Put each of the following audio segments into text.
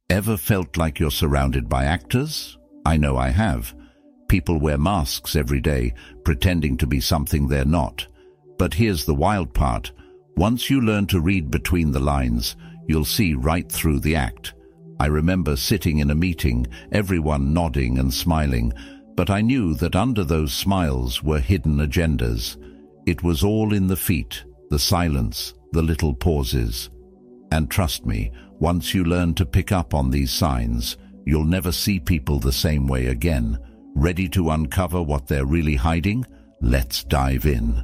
Ever felt like you're surrounded by actors? I know I have. People wear masks every day, pretending to be something they're not. But here's the wild part. Once you learn to read between the lines, you'll see right through the act. I remember sitting in a meeting, everyone nodding and smiling, but I knew that under those smiles were hidden agendas. It was all in the feet, the silence, the little pauses. And trust me, once you learn to pick up on these signs, you'll never see people the same way again. Ready to uncover what they're really hiding? Let's dive in.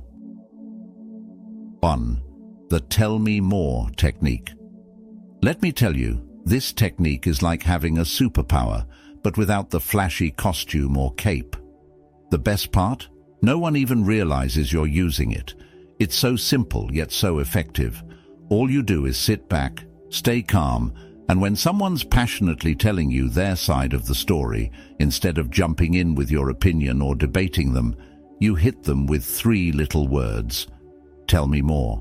1. The Tell Me More technique. Let me tell you, this technique is like having a superpower, but without the flashy costume or cape. The best part? No one even realizes you're using it. It's so simple yet so effective. All you do is sit back, stay calm, and when someone's passionately telling you their side of the story, instead of jumping in with your opinion or debating them, you hit them with 3 little words. Tell me more.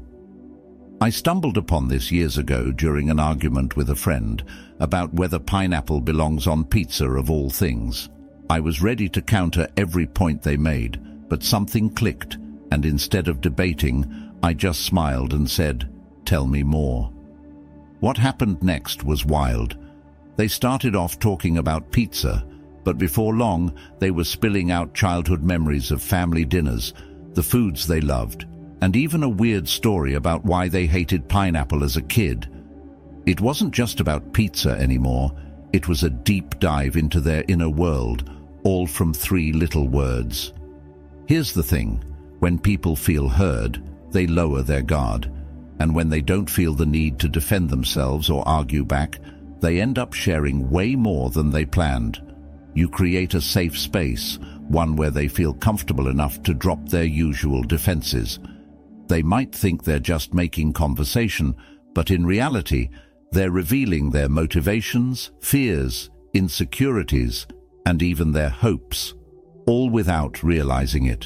I stumbled upon this years ago during an argument with a friend about whether pineapple belongs on pizza of all things. I was ready to counter every point they made, but something clicked, and instead of debating, I just smiled and said, "Tell me more." What happened next was wild. They started off talking about pizza, but before long they were spilling out childhood memories of family dinners, the foods they loved, and even a weird story about why they hated pineapple as a kid. It wasn't just about pizza anymore, it was a deep dive into their inner world, all from 3 little words. Here's the thing, when people feel heard, they lower their guard, and when they don't feel the need to defend themselves or argue back, they end up sharing way more than they planned. You create a safe space, one where they feel comfortable enough to drop their usual defenses. They might think they're just making conversation, but in reality, they're revealing their motivations, fears, insecurities, and even their hopes, all without realizing it.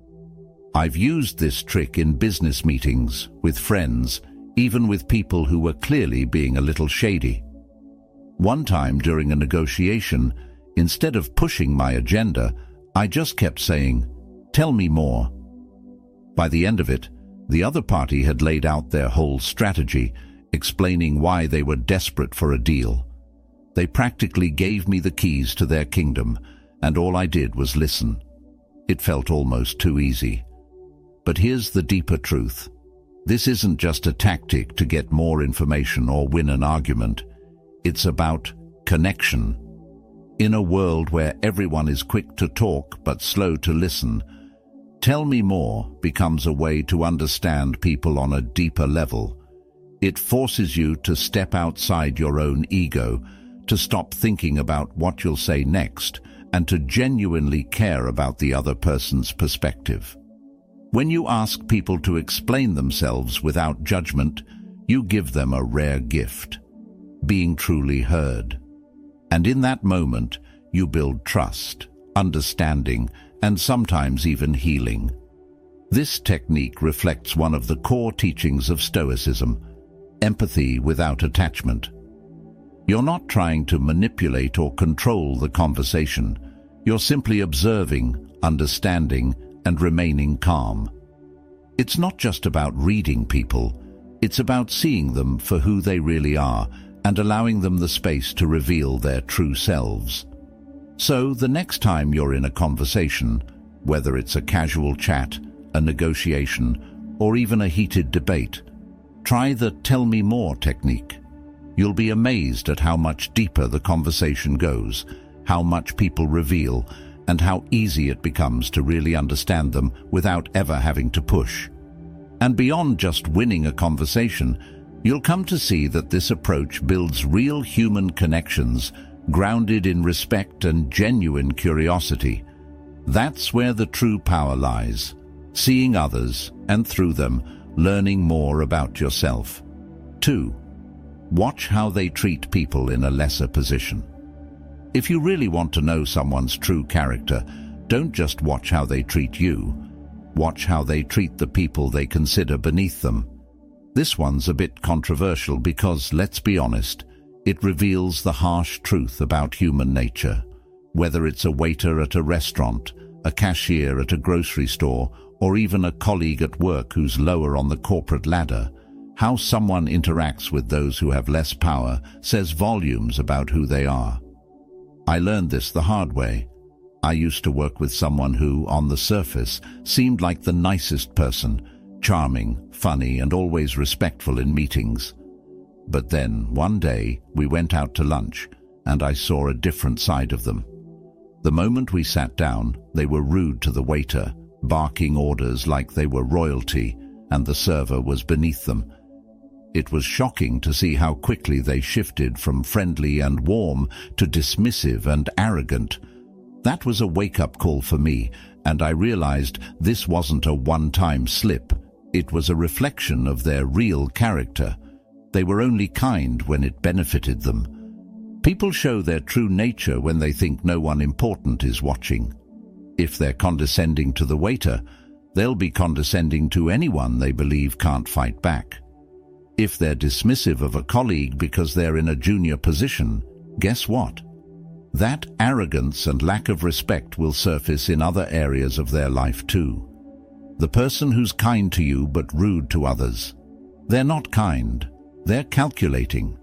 I've used this trick in business meetings, with friends, even with people who were clearly being a little shady. One time during a negotiation, instead of pushing my agenda, I just kept saying, "Tell me more." By the end of it, the other party had laid out their whole strategy, explaining why they were desperate for a deal. They practically gave me the keys to their kingdom, and all I did was listen. It felt almost too easy. But here's the deeper truth. This isn't just a tactic to get more information or win an argument. It's about connection. In a world where everyone is quick to talk but slow to listen, Tell Me More becomes a way to understand people on a deeper level. It forces you to step outside your own ego, to stop thinking about what you'll say next, and to genuinely care about the other person's perspective. When you ask people to explain themselves without judgment, you give them a rare gift, being truly heard. And in that moment, you build trust, understanding, and sometimes even healing. This technique reflects one of the core teachings of Stoicism, empathy without attachment. You're not trying to manipulate or control the conversation. You're simply observing, understanding, and remaining calm. It's not just about reading people, it's about seeing them for who they really are and allowing them the space to reveal their true selves. So the next time you're in a conversation, whether it's a casual chat, a negotiation, or even a heated debate, try the Tell Me More technique. You'll be amazed at how much deeper the conversation goes, how much people reveal, and how easy it becomes to really understand them without ever having to push. And beyond just winning a conversation, you'll come to see that this approach builds real human connections grounded in respect and genuine curiosity. That's where the true power lies, seeing others and through them, learning more about yourself. 2. Watch how they treat people in a lesser position. If you really want to know someone's true character, don't just watch how they treat you. Watch how they treat the people they consider beneath them. This one's a bit controversial because, let's be honest, It reveals the harsh truth about human nature. Whether it's a waiter at a restaurant, a cashier at a grocery store, or even a colleague at work who's lower on the corporate ladder, how someone interacts with those who have less power says volumes about who they are. I learned this the hard way. I used to work with someone who, on the surface, seemed like the nicest person, charming, funny, and always respectful in meetings. But then, one day, we went out to lunch, and I saw a different side of them. The moment we sat down, they were rude to the waiter, barking orders like they were royalty, and the server was beneath them. It was shocking to see how quickly they shifted from friendly and warm to dismissive and arrogant. That was a wake-up call for me, and I realized this wasn't a one-time slip. It was a reflection of their real character. They were only kind when it benefited them. People show their true nature when they think no one important is watching. If they're condescending to the waiter, they'll be condescending to anyone they believe can't fight back. If they're dismissive of a colleague because they're in a junior position, guess what? That arrogance and lack of respect will surface in other areas of their life too. The person who's kind to you but rude to others, they're not kind, they're calculating.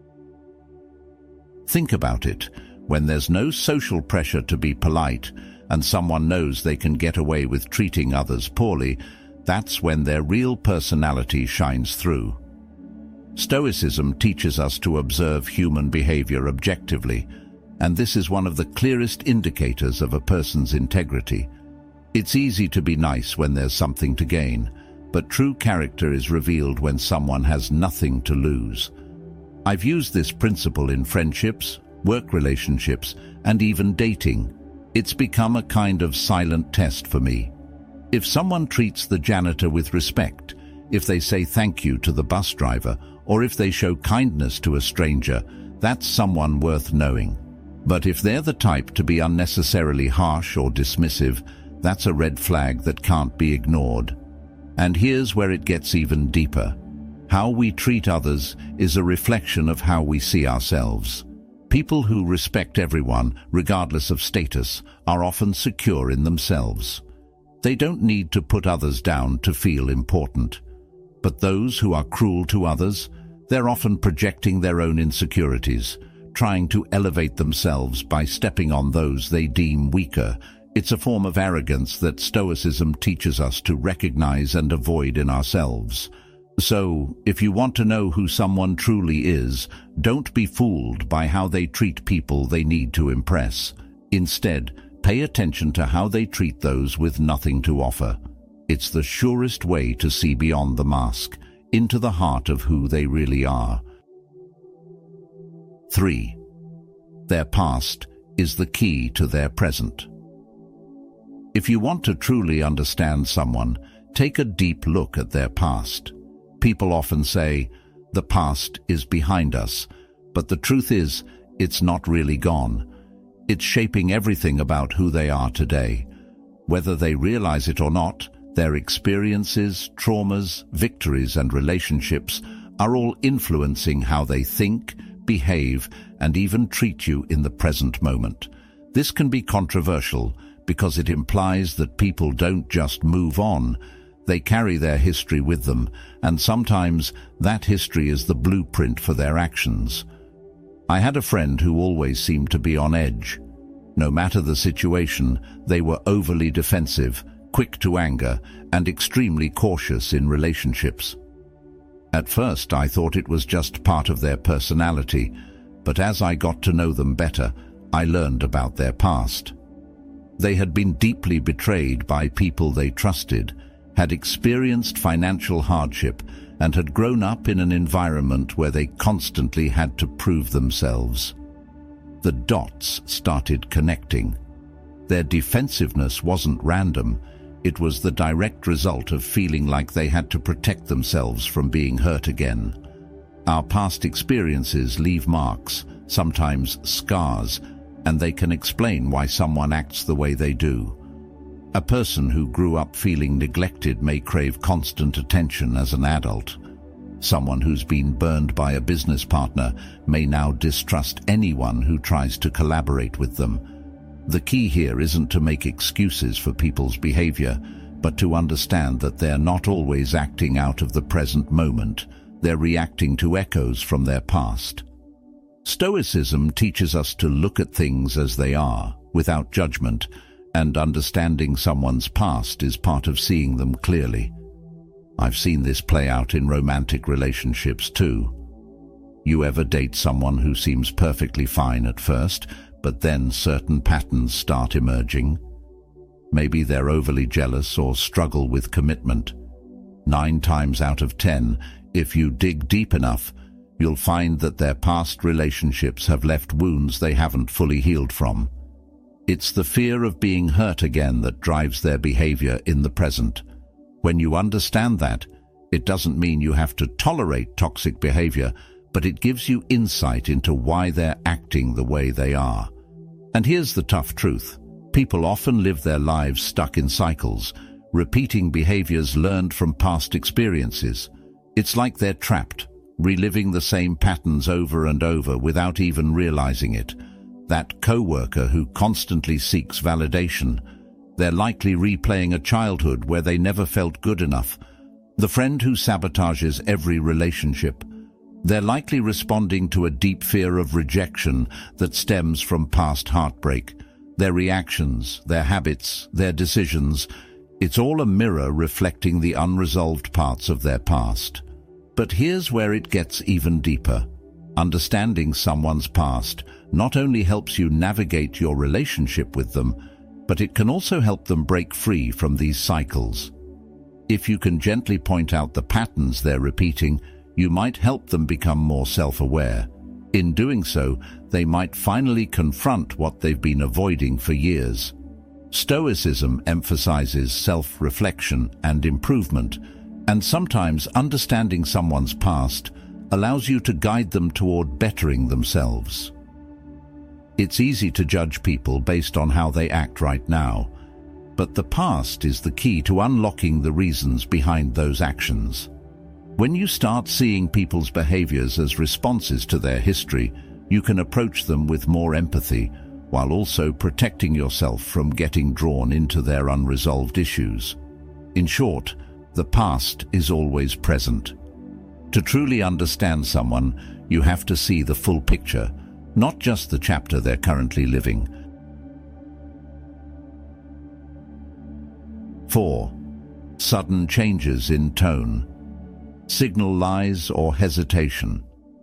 Think about it. When there's no social pressure to be polite and someone knows they can get away with treating others poorly, that's when their real personality shines through. Stoicism teaches us to observe human behavior objectively, and this is one of the clearest indicators of a person's integrity. It's easy to be nice when there's something to gain, but true character is revealed when someone has nothing to lose. I've used this principle in friendships, work relationships, and even dating. It's become a kind of silent test for me. If someone treats the janitor with respect, if they say thank you to the bus driver, or if they show kindness to a stranger, that's someone worth knowing. But if they're the type to be unnecessarily harsh or dismissive, that's a red flag that can't be ignored. And here's where it gets even deeper. How we treat others is a reflection of how we see ourselves. People who respect everyone, regardless of status, are often secure in themselves. They don't need to put others down to feel important. But those who are cruel to others, they're often projecting their own insecurities, trying to elevate themselves by stepping on those they deem weaker. It's a form of arrogance that Stoicism teaches us to recognize and avoid in ourselves. So, if you want to know who someone truly is, don't be fooled by how they treat people they need to impress. Instead, pay attention to how they treat those with nothing to offer. It's the surest way to see beyond the mask, into the heart of who they really are. 3. Their past is the key to their present. If you want to truly understand someone, take a deep look at their past. People often say, the past is behind us, but the truth is, it's not really gone. It's shaping everything about who they are today. Whether they realize it or not, their experiences, traumas, victories, and relationships are all influencing how they think, behave, and even treat you in the present moment. This can be controversial because it implies that people don't just move on. They carry their history with them, and sometimes that history is the blueprint for their actions. I had a friend who always seemed to be on edge. No matter the situation, they were overly defensive, quick to anger, and extremely cautious in relationships. At first, I thought it was just part of their personality, but as I got to know them better, I learned about their past. They had been deeply betrayed by people they trusted, had experienced financial hardship, and had grown up in an environment where they constantly had to prove themselves. The dots started connecting. Their defensiveness wasn't random. It was the direct result of feeling like they had to protect themselves from being hurt again. Our past experiences leave marks, sometimes scars, and they can explain why someone acts the way they do. A person who grew up feeling neglected may crave constant attention as an adult. Someone who's been burned by a business partner may now distrust anyone who tries to collaborate with them. The key here isn't to make excuses for people's behavior, but to understand that they're not always acting out of the present moment. They're reacting to echoes from their past. Stoicism teaches us to look at things as they are, without judgment, and understanding someone's past is part of seeing them clearly. I've seen this play out in romantic relationships too. You ever date someone who seems perfectly fine at first, but then certain patterns start emerging? Maybe they're overly jealous or struggle with commitment. 9 times out of 10, if you dig deep enough, you'll find that their past relationships have left wounds they haven't fully healed from. It's the fear of being hurt again that drives their behavior in the present. When you understand that, it doesn't mean you have to tolerate toxic behavior, but it gives you insight into why they're acting the way they are. And here's the tough truth. People often live their lives stuck in cycles, repeating behaviors learned from past experiences. It's like they're trapped, reliving the same patterns over and over without even realizing it. That coworker who constantly seeks validation, they're likely replaying a childhood where they never felt good enough. The friend who sabotages every relationship, they're likely responding to a deep fear of rejection that stems from past heartbreak. Their reactions, their habits, their decisions, it's all a mirror reflecting the unresolved parts of their past. But here's where it gets even deeper. Understanding someone's past not only helps you navigate your relationship with them, but it can also help them break free from these cycles. If you can gently point out the patterns they're repeating, you might help them become more self-aware. In doing so, they might finally confront what they've been avoiding for years. Stoicism emphasizes self-reflection and improvement, and sometimes understanding someone's past allows you to guide them toward bettering themselves. It's easy to judge people based on how they act right now, but the past is the key to unlocking the reasons behind those actions. When you start seeing people's behaviors as responses to their history, you can approach them with more empathy, while also protecting yourself from getting drawn into their unresolved issues. In short, the past is always present. To truly understand someone, you have to see the full picture, not just the chapter they're currently living. 4. Sudden changes in tone. Signal lies or hesitation.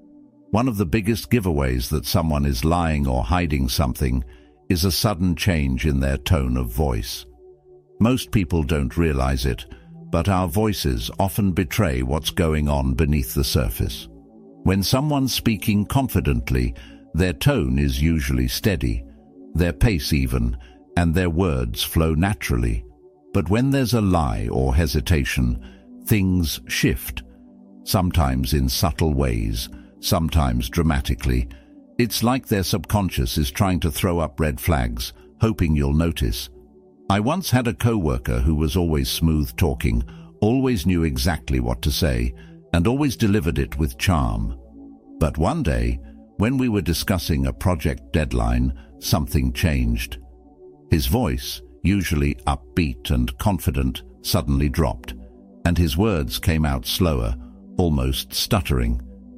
One of the biggest giveaways that someone is lying or hiding something is a sudden change in their tone of voice. Most people don't realize it, but our voices often betray what's going on beneath the surface. When someone's speaking confidently, their tone is usually steady, their pace even, and their words flow naturally. But when there's a lie or hesitation, things shift, sometimes in subtle ways, sometimes dramatically. It's like their subconscious is trying to throw up red flags, hoping you'll notice. I once had a coworker who was always smooth talking, always knew exactly what to say, and always delivered it with charm. But one day, when we were discussing a project deadline, something changed. His voice, usually upbeat and confident, suddenly dropped, and his words came out slower, almost stuttering.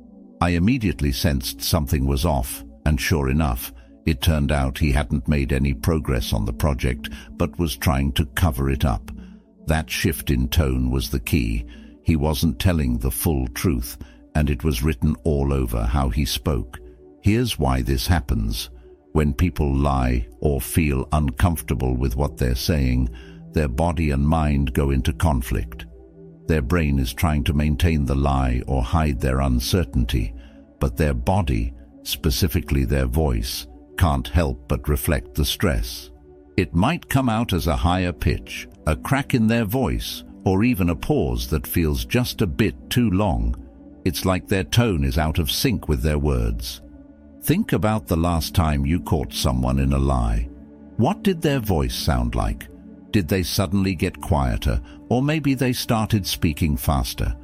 I immediately sensed something was off, and sure enough, it turned out he hadn't made any progress on the project, but was trying to cover it up. That shift in tone was the key. He wasn't telling the full truth, and it was written all over how he spoke. Here's why this happens. When people lie or feel uncomfortable with what they're saying, their body and mind go into conflict. Their brain is trying to maintain the lie or hide their uncertainty, but their body, specifically their voice, can't help but reflect the stress. It might come out as a higher pitch, a crack in their voice, or even a pause that feels just a bit too long. It's like their tone is out of sync with their words. Think about the last time you caught someone in a lie. What did their voice sound like? Did they suddenly get quieter, or maybe they started speaking faster?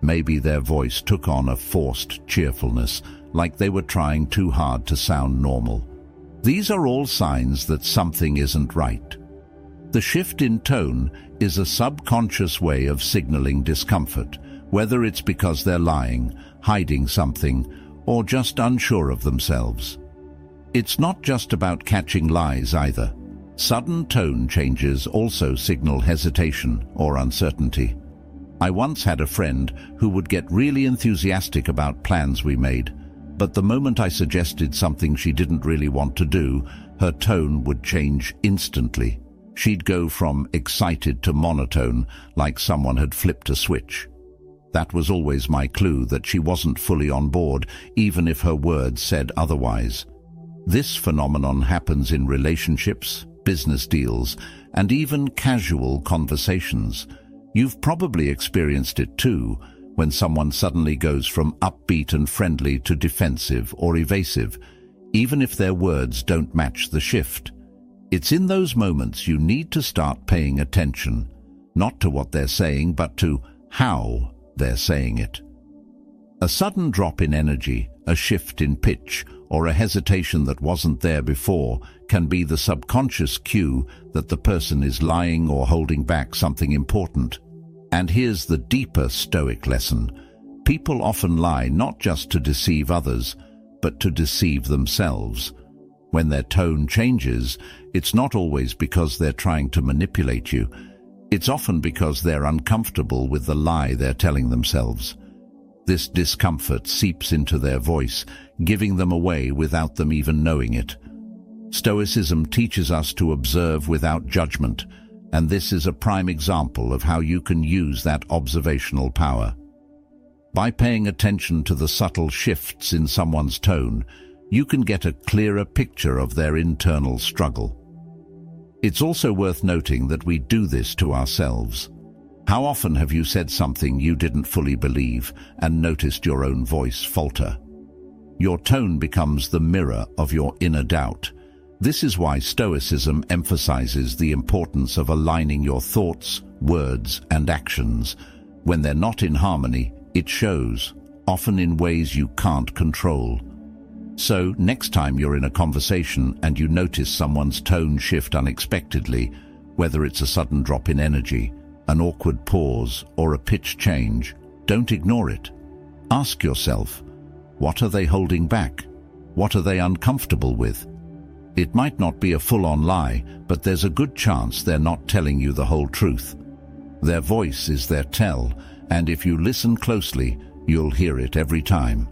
Maybe their voice took on a forced cheerfulness, like they were trying too hard to sound normal. These are all signs that something isn't right. The shift in tone is a subconscious way of signaling discomfort, whether it's because they're lying, hiding something, or just unsure of themselves. It's not just about catching lies either. Sudden tone changes also signal hesitation or uncertainty. I once had a friend who would get really enthusiastic about plans we made, but the moment I suggested something she didn't really want to do, her tone would change instantly. She'd go from excited to monotone, like someone had flipped a switch. That was always my clue that she wasn't fully on board, even if her words said otherwise. This phenomenon happens in relationships, business deals, and even casual conversations. You've probably experienced it too, when someone suddenly goes from upbeat and friendly to defensive or evasive, even if their words don't match the shift. It's in those moments you need to start paying attention, not to what they're saying, but to how they're saying it. A sudden drop in energy, a shift in pitch, or a hesitation that wasn't there before can be the subconscious cue that the person is lying or holding back something important. And here's the deeper Stoic lesson. People often lie not just to deceive others, but to deceive themselves. When their tone changes, it's not always because they're trying to manipulate you. It's often because they're uncomfortable with the lie they're telling themselves. This discomfort seeps into their voice, giving them away without them even knowing it. Stoicism teaches us to observe without judgment, and this is a prime example of how you can use that observational power. By paying attention to the subtle shifts in someone's tone, you can get a clearer picture of their internal struggle. It's also worth noting that we do this to ourselves. How often have you said something you didn't fully believe and noticed your own voice falter? Your tone becomes the mirror of your inner doubt. This is why Stoicism emphasizes the importance of aligning your thoughts, words, and actions. When they're not in harmony, it shows, often in ways you can't control. So, next time you're in a conversation and you notice someone's tone shift unexpectedly, whether it's a sudden drop in energy, an awkward pause, or a pitch change, don't ignore it. Ask yourself, what are they holding back? What are they uncomfortable with? It might not be a full-on lie, but there's a good chance they're not telling you the whole truth. Their voice is their tell, and if you listen closely, you'll hear it every time.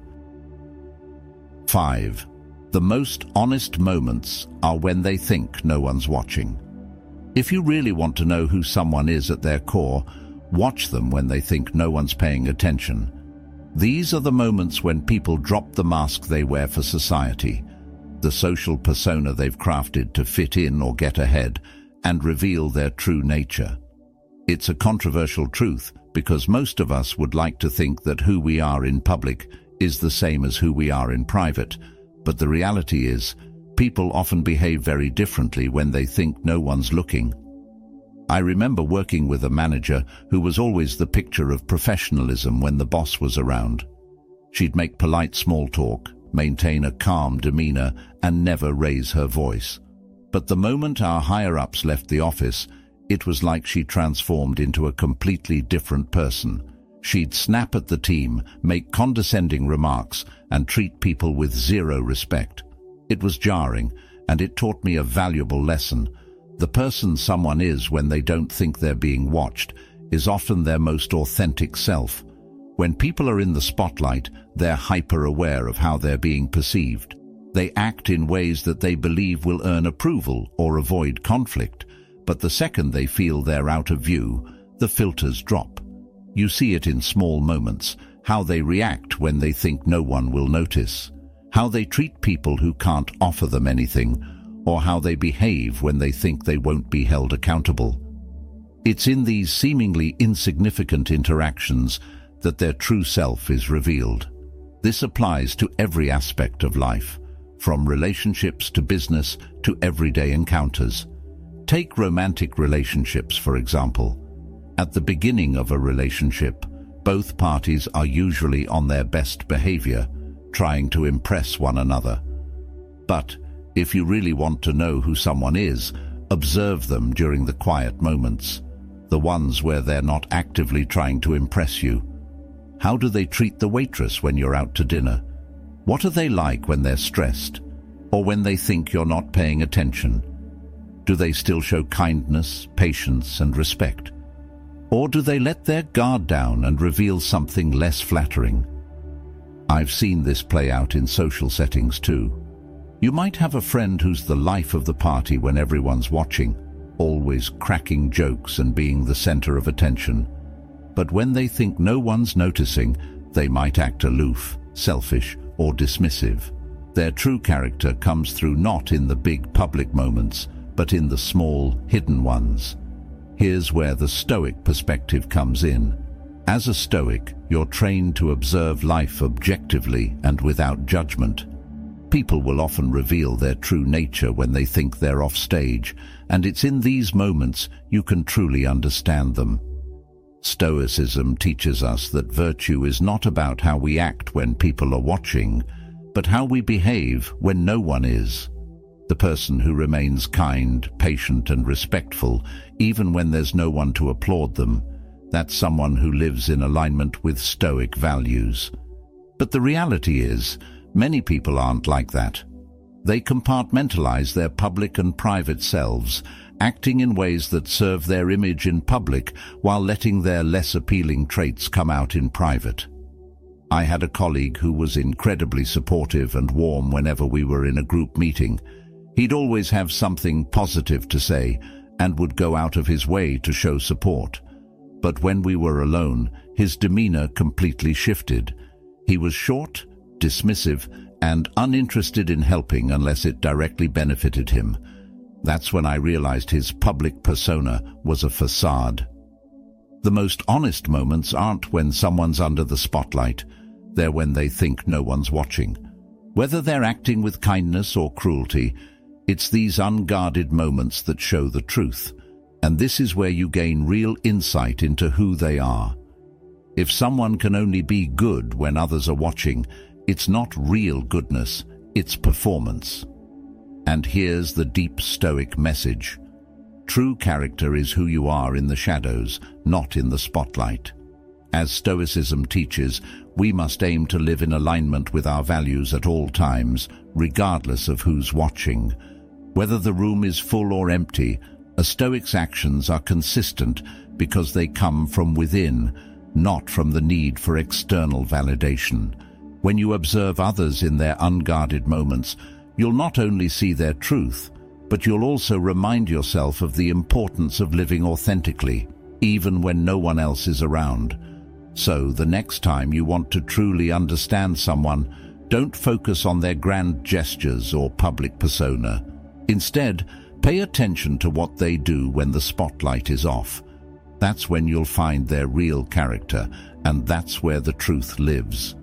5. The most honest moments are when they think no one's watching. If you really want to know who someone is at their core, watch them when they think no one's paying attention. These are the moments when people drop the mask they wear for society, the social persona they've crafted to fit in or get ahead, and reveal their true nature. It's a controversial truth because most of us would like to think that who we are in public is the same as who we are in private, but the reality is, people often behave very differently when they think no one's looking. I remember working with a manager who was always the picture of professionalism when the boss was around. She'd make polite small talk, maintain a calm demeanor, and never raise her voice. But the moment our higher-ups left the office, it was like she transformed into a completely different person. She'd snap at the team, make condescending remarks, and treat people with zero respect. It was jarring, and it taught me a valuable lesson. The person someone is when they don't think they're being watched is often their most authentic self. When people are in the spotlight, they're hyper-aware of how they're being perceived. They act in ways that they believe will earn approval or avoid conflict, but the second they feel they're out of view, the filters drop. You see it in small moments, how they react when they think no one will notice, how they treat people who can't offer them anything, or how they behave when they think they won't be held accountable. It's in these seemingly insignificant interactions that their true self is revealed. This applies to every aspect of life, from relationships to business to everyday encounters. Take romantic relationships, for example. At the beginning of a relationship, Both parties are usually on their best behavior, trying to impress one another. But if you really want to know who someone is, observe them during the quiet moments, the ones where they're not actively trying to impress you. How do they treat the waitress when you're out to dinner? What are they like when they're stressed, or when they think you're not paying attention? Do they still show kindness, patience, and respect? Or do they let their guard down and reveal something less flattering? I've seen this play out in social settings too. You might have a friend who's the life of the party when everyone's watching, always cracking jokes and being the center of attention. But when they think no one's noticing, they might act aloof, selfish, or dismissive. Their true character comes through not in the big public moments, but in the small, hidden ones. Here's where the Stoic perspective comes in. As a Stoic, you're trained to observe life objectively and without judgment. People will often reveal their true nature when they think they're off stage, and it's in these moments you can truly understand them. Stoicism teaches us that virtue is not about how we act when people are watching, but how we behave when no one is. The person who remains kind, patient, and respectful, even when there's no one to applaud them, that's someone who lives in alignment with Stoic values. But the reality is, many people aren't like that. They compartmentalize their public and private selves, acting in ways that serve their image in public while letting their less appealing traits come out in private. I had a colleague who was incredibly supportive and warm whenever we were in a group meeting. He'd always have something positive to say and would go out of his way to show support. But when we were alone, his demeanor completely shifted. He was short, dismissive, and uninterested in helping unless it directly benefited him. That's when I realized his public persona was a facade. The most honest moments aren't when someone's under the spotlight. They're when they think no one's watching. Whether they're acting with kindness or cruelty, it's these unguarded moments that show the truth. And this is where you gain real insight into who they are. If someone can only be good when others are watching, it's not real goodness, it's performance. And here's the deep Stoic message. True character is who you are in the shadows, not in the spotlight. As Stoicism teaches, we must aim to live in alignment with our values at all times, regardless of who's watching. Whether the room is full or empty, a Stoic's actions are consistent because they come from within, not from the need for external validation. When you observe others in their unguarded moments, you'll not only see their truth, but you'll also remind yourself of the importance of living authentically, even when no one else is around. So, the next time you want to truly understand someone, don't focus on their grand gestures or public persona. Instead, pay attention to what they do when the spotlight is off. That's when you'll find their real character, and that's where the truth lives.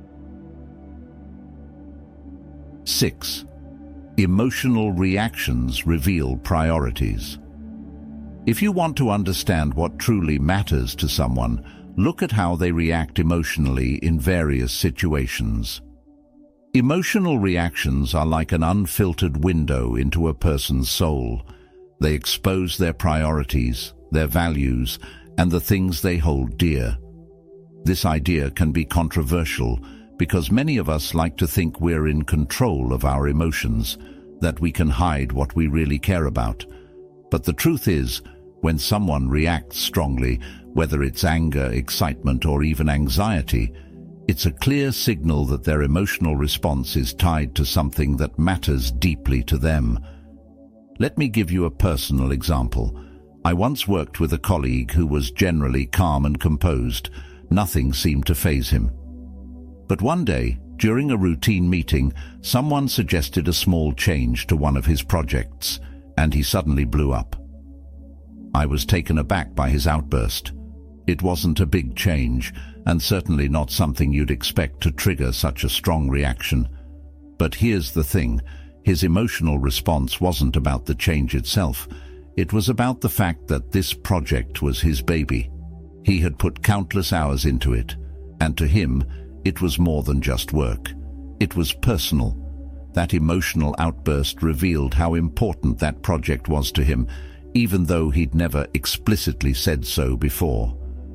6. Emotional reactions reveal priorities. If you want to understand what truly matters to someone, look at how they react emotionally in various situations. Emotional reactions are like an unfiltered window into a person's soul. They expose their priorities, their values, and the things they hold dear. This idea can be controversial because many of us like to think we're in control of our emotions, that we can hide what we really care about. But the truth is, when someone reacts strongly, whether it's anger, excitement, or even anxiety, it's a clear signal that their emotional response is tied to something that matters deeply to them. Let me give you a personal example. I once worked with a colleague who was generally calm and composed. Nothing seemed to faze him. But one day, during a routine meeting, someone suggested a small change to one of his projects, and he suddenly blew up. I was taken aback by his outburst. It wasn't a big change, and certainly not something you'd expect to trigger such a strong reaction. But here's the thing, his emotional response wasn't about the change itself. It was about the fact that this project was his baby. He had put countless hours into it, and to him, it was more than just work. It was personal. That emotional outburst revealed how important that project was to him, even though he'd never explicitly said so before.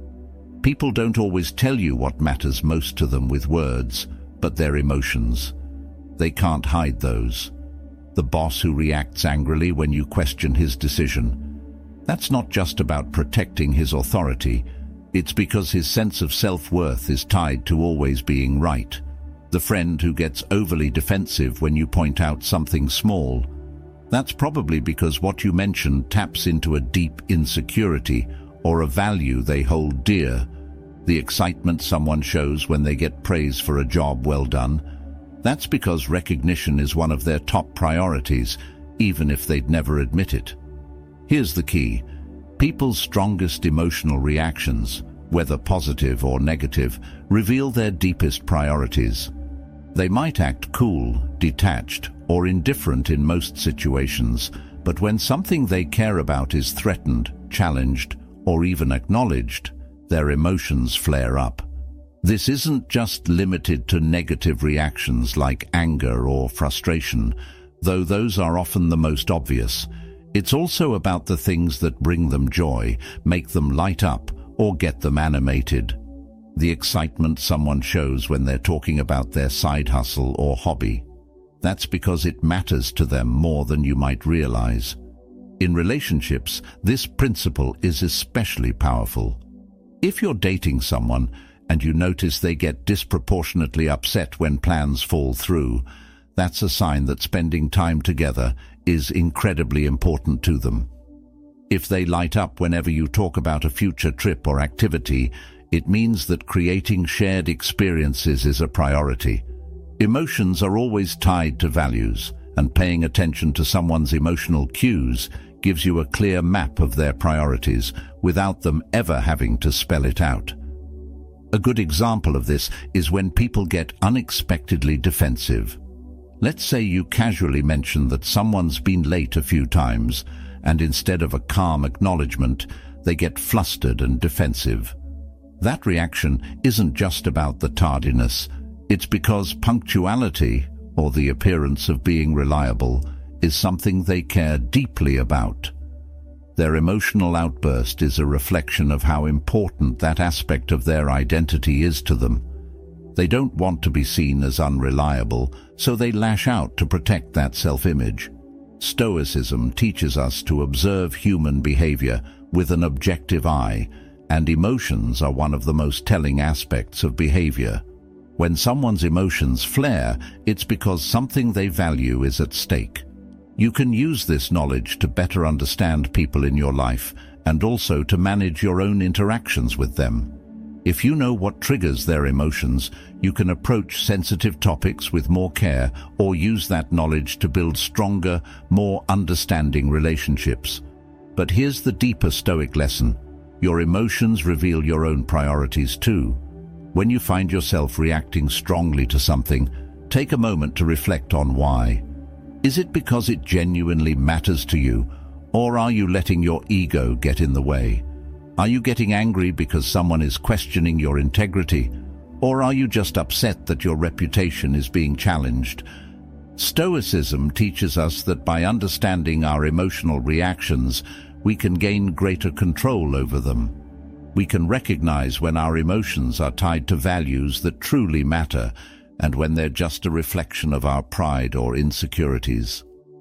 People don't always tell you what matters most to them with words, but their emotions. They can't hide those. The boss who reacts angrily when you question his decision. That's not just about protecting his authority. It's because his sense of self-worth is tied to always being right. The friend who gets overly defensive when you point out something small. That's probably because what you mentioned taps into a deep insecurity or a value they hold dear. The excitement someone shows when they get praise for a job well done. That's because recognition is one of their top priorities, even if they'd never admit it. Here's the key. People's strongest emotional reactions, whether positive or negative, reveal their deepest priorities. They might act cool, detached, or indifferent in most situations, but when something they care about is threatened, challenged, or even acknowledged, their emotions flare up. This isn't just limited to negative reactions like anger or frustration, though those are often the most obvious. It's also about the things that bring them joy, make them light up, or get them animated. The excitement someone shows when they're talking about their side hustle or hobby. That's because it matters to them more than you might realize. In relationships, this principle is especially powerful. If you're dating someone and you notice they get disproportionately upset when plans fall through, that's a sign that spending time together is incredibly important to them. If they light up whenever you talk about a future trip or activity, it means that creating shared experiences is a priority. Emotions are always tied to values, and paying attention to someone's emotional cues gives you a clear map of their priorities without them ever having to spell it out. A good example of this is when people get unexpectedly defensive. Let's say you casually mention that someone's been late a few times, and instead of a calm acknowledgement, they get flustered and defensive. That reaction isn't just about the tardiness. It's because punctuality, or the appearance of being reliable, is something they care deeply about. Their emotional outburst is a reflection of how important that aspect of their identity is to them. They don't want to be seen as unreliable, so they lash out to protect that self-image. Stoicism teaches us to observe human behavior with an objective eye, and emotions are one of the most telling aspects of behavior. When someone's emotions flare, it's because something they value is at stake. You can use this knowledge to better understand people in your life and also to manage your own interactions with them. If you know what triggers their emotions, you can approach sensitive topics with more care or use that knowledge to build stronger, more understanding relationships. But here's the deeper Stoic lesson. Your emotions reveal your own priorities too. When you find yourself reacting strongly to something, take a moment to reflect on why. Is it because it genuinely matters to you, or are you letting your ego get in the way? Are you getting angry because someone is questioning your integrity, or are you just upset that your reputation is being challenged? Stoicism teaches us that by understanding our emotional reactions, we can gain greater control over them. We can recognize when our emotions are tied to values that truly matter and when they're just a reflection of our pride or insecurities.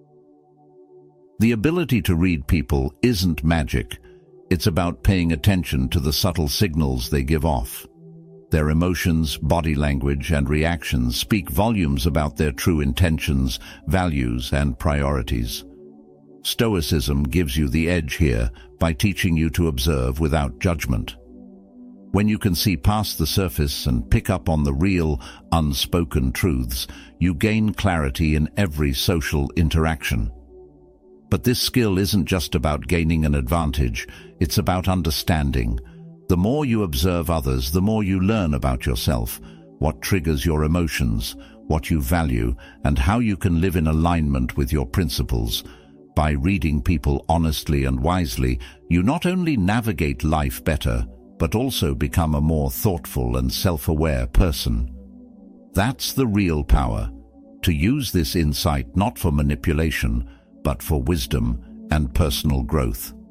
The ability to read people isn't magic. It's about paying attention to the subtle signals they give off. Their emotions, body language, and reactions speak volumes about their true intentions, values, and priorities. Stoicism gives you the edge here by teaching you to observe without judgment. When you can see past the surface and pick up on the real, unspoken truths, you gain clarity in every social interaction. But this skill isn't just about gaining an advantage, it's about understanding. The more you observe others, the more you learn about yourself, what triggers your emotions, what you value, and how you can live in alignment with your principles. By reading people honestly and wisely, you not only navigate life better, but also become a more thoughtful and self-aware person. That's the real power, to use this insight not for manipulation, but for wisdom and personal growth.